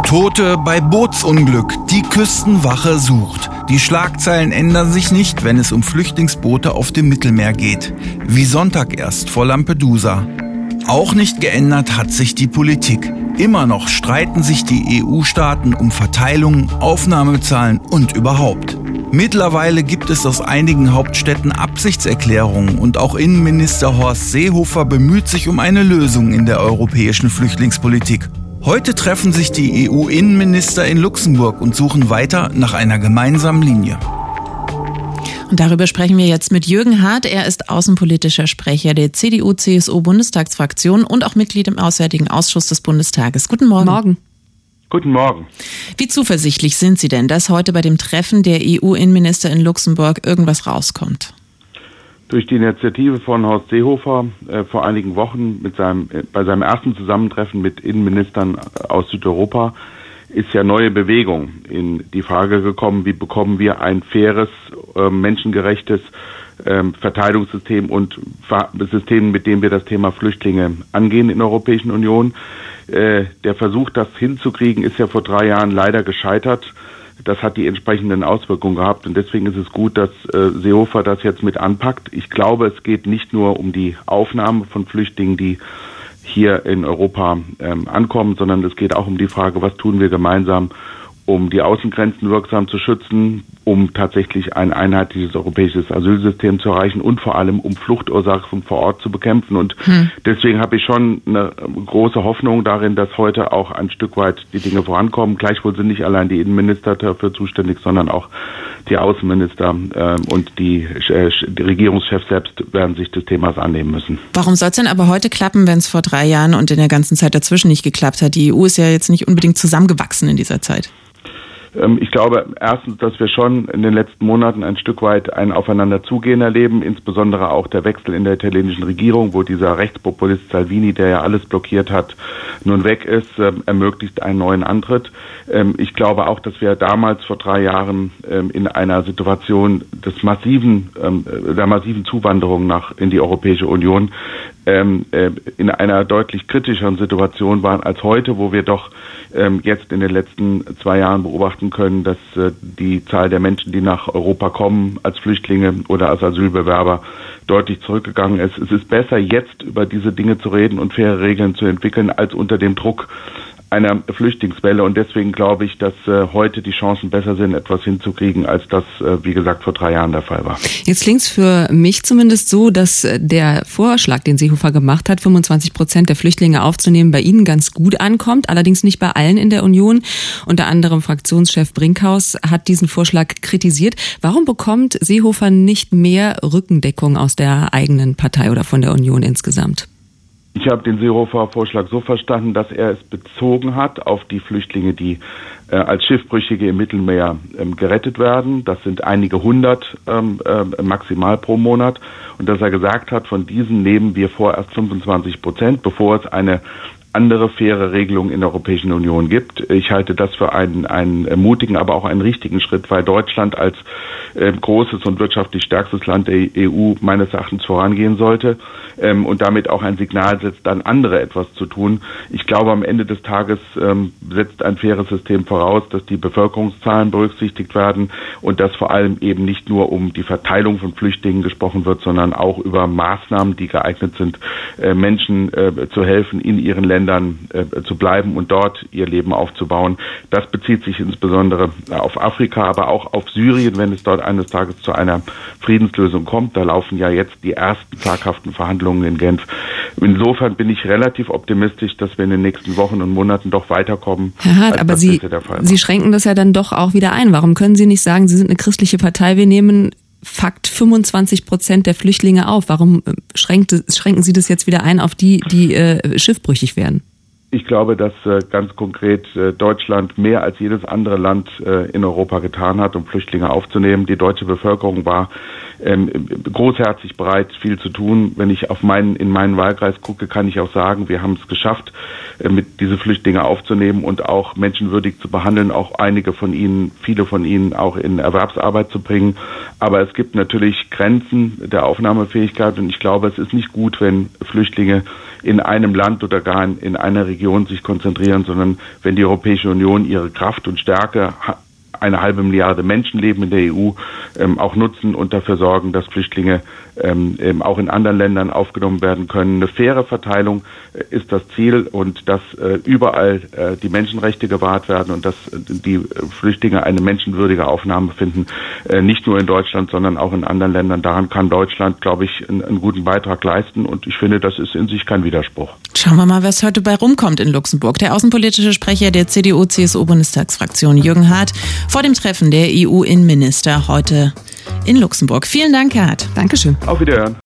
Tote bei Bootsunglück. Die Küstenwache sucht. Die Schlagzeilen ändern sich nicht, wenn es um Flüchtlingsboote auf dem Mittelmeer geht. Wie Sonntag erst vor Lampedusa. Auch nicht geändert hat sich die Politik. Immer noch streiten sich die EU-Staaten um Verteilung, Aufnahmezahlen und überhaupt. Mittlerweile gibt es aus einigen Hauptstädten Absichtserklärungen und auch Innenminister Horst Seehofer bemüht sich um eine Lösung in der europäischen Flüchtlingspolitik. Heute treffen sich die EU-Innenminister in Luxemburg und suchen weiter nach einer gemeinsamen Linie. Und darüber sprechen wir jetzt mit Jürgen Hart. Er ist außenpolitischer Sprecher der CDU-CSU-Bundestagsfraktion und auch Mitglied im Auswärtigen Ausschuss des Bundestages. Guten Morgen. Morgen. Guten Morgen. Wie zuversichtlich sind Sie denn, dass heute bei dem Treffen der EU-Innenminister in Luxemburg irgendwas rauskommt? Durch die Initiative von Horst Seehofer vor einigen Wochen bei seinem ersten Zusammentreffen mit Innenministern aus Südeuropa ist ja neue Bewegung in die Frage gekommen, wie bekommen wir ein faires, menschengerechtes Verteilungssystem und System, mit dem wir das Thema Flüchtlinge angehen in der Europäischen Union. Der Versuch, das hinzukriegen, ist ja vor 3 Jahren leider gescheitert. Das hat die entsprechenden Auswirkungen gehabt und deswegen ist es gut, dass Seehofer das jetzt mit anpackt. Ich glaube, es geht nicht nur um die Aufnahme von Flüchtlingen, die hier in Europa ankommen, sondern es geht auch um die Frage, was tun wir gemeinsam, um die Außengrenzen wirksam zu schützen, um tatsächlich ein einheitliches europäisches Asylsystem zu erreichen und vor allem um Fluchtursachen vor Ort zu bekämpfen. Und deswegen habe ich schon eine große Hoffnung darin, dass heute auch ein Stück weit die Dinge vorankommen. Gleichwohl sind nicht allein die Innenminister dafür zuständig, sondern auch die Außenminister und die Regierungschefs selbst werden sich des Themas annehmen müssen. Warum soll es denn aber heute klappen, wenn es vor 3 Jahren und in der ganzen Zeit dazwischen nicht geklappt hat? Die EU ist ja jetzt nicht unbedingt zusammengewachsen in dieser Zeit. Ich glaube erstens, dass wir schon in den letzten Monaten ein Stück weit ein Aufeinanderzugehen erleben, insbesondere auch der Wechsel in der italienischen Regierung, wo dieser Rechtspopulist Salvini, der ja alles blockiert hat, nun weg ist, ermöglicht einen neuen Antritt. Ich glaube auch, dass wir damals vor 3 Jahren in einer Situation der massiven Zuwanderung in die Europäische Union in einer deutlich kritischeren Situation waren als heute, wo wir doch jetzt in den letzten 2 Jahren beobachten können, dass die Zahl der Menschen, die nach Europa kommen als Flüchtlinge oder als Asylbewerber, deutlich zurückgegangen ist. Es ist besser, jetzt über diese Dinge zu reden und faire Regeln zu entwickeln, als unter dem Druck einer Flüchtlingswelle. Und deswegen glaube ich, dass heute die Chancen besser sind, etwas hinzukriegen, als das, wie gesagt, vor 3 Jahren der Fall war. Jetzt klingt es für mich zumindest so, dass der Vorschlag, den Seehofer gemacht hat, 25% der Flüchtlinge aufzunehmen, bei Ihnen ganz gut ankommt, allerdings nicht bei allen in der Union. Unter anderem Fraktionschef Brinkhaus hat diesen Vorschlag kritisiert. Warum bekommt Seehofer nicht mehr Rückendeckung aus der eigenen Partei oder von der Union insgesamt? Ich habe den Seehofer-Vorschlag so verstanden, dass er es bezogen hat auf die Flüchtlinge, die als Schiffbrüchige im Mittelmeer gerettet werden. Das sind einige 100 maximal pro Monat. Und dass er gesagt hat, von diesen nehmen wir vorerst 25%, bevor es eine andere faire Regelung in der Europäischen Union gibt. Ich halte das für einen mutigen, aber auch einen richtigen Schritt, weil Deutschland als großes und wirtschaftlich stärkstes Land der EU meines Erachtens vorangehen sollte und damit auch ein Signal setzt, an andere etwas zu tun. Ich glaube, am Ende des Tages setzt ein faires System voraus, dass die Bevölkerungszahlen berücksichtigt werden und dass vor allem eben nicht nur um die Verteilung von Flüchtlingen gesprochen wird, sondern auch über Maßnahmen, die geeignet sind, Menschen zu helfen, in ihren Ländern zu bleiben und dort ihr Leben aufzubauen. Das bezieht sich insbesondere auf Afrika, aber auch auf Syrien, wenn es dort eines Tages zu einer Friedenslösung kommt. Da laufen ja jetzt die ersten zaghaften Verhandlungen in Genf. Insofern bin ich relativ optimistisch, dass wir in den nächsten Wochen und Monaten doch weiterkommen. Herr Hart, aber Sie schränken das ja dann doch auch wieder ein. Warum können Sie nicht sagen, Sie sind eine christliche Partei, wir nehmen Fakt 25% der Flüchtlinge auf? Warum schränken Sie das jetzt wieder ein auf die schiffbrüchig werden? Ich glaube, dass ganz konkret Deutschland mehr als jedes andere Land in Europa getan hat, um Flüchtlinge aufzunehmen. Die deutsche Bevölkerung war großherzig bereit, viel zu tun. Wenn ich in meinen Wahlkreis gucke, kann ich auch sagen, wir haben es geschafft, diese Flüchtlinge aufzunehmen und auch menschenwürdig zu behandeln, auch viele von ihnen auch in Erwerbsarbeit zu bringen. Aber es gibt natürlich Grenzen der Aufnahmefähigkeit und ich glaube, es ist nicht gut, wenn Flüchtlinge in einem Land oder gar in einer Region Region sich konzentrieren, sondern wenn die Europäische Union ihre Kraft und Stärke, 1,5 Milliarde Menschen leben in der EU, auch nutzen und dafür sorgen, dass Flüchtlinge auch in anderen Ländern aufgenommen werden können. Eine faire Verteilung ist das Ziel und dass überall die Menschenrechte gewahrt werden und dass die Flüchtlinge eine menschenwürdige Aufnahme finden, nicht nur in Deutschland, sondern auch in anderen Ländern. Daran kann Deutschland, glaube ich, einen guten Beitrag leisten und ich finde, das ist in sich kein Widerspruch. Schauen wir mal, was heute bei rumkommt in Luxemburg. Der außenpolitische Sprecher der CDU-CSU-Bundestagsfraktion, Jürgen Hart, vor dem Treffen der EU-Innenminister heute in Luxemburg. Vielen Dank, Herr Hart. Dankeschön. Auf Wiederhören.